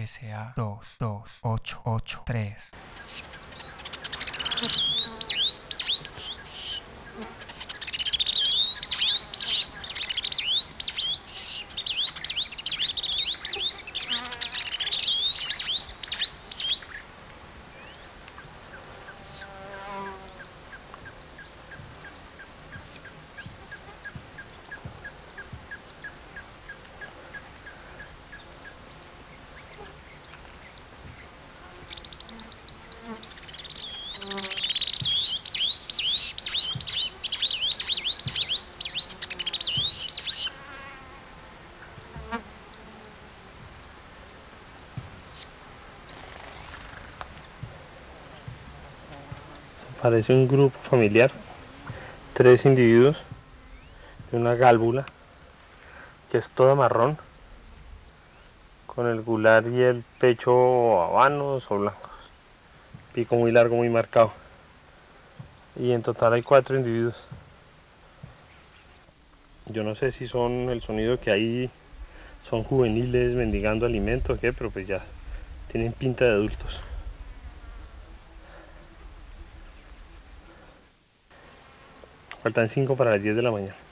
SA 22883. Parece un grupo familiar, 3 individuos de una gálvula que es toda marrón, con el gular y el pecho habanos o blancos, pico muy largo, muy marcado, y en total hay 4 individuos. Yo no sé si son el sonido que hay, son juveniles mendigando alimento o qué, pero pues ya tienen pinta de adultos. Faltan 5 para las 10 de la mañana.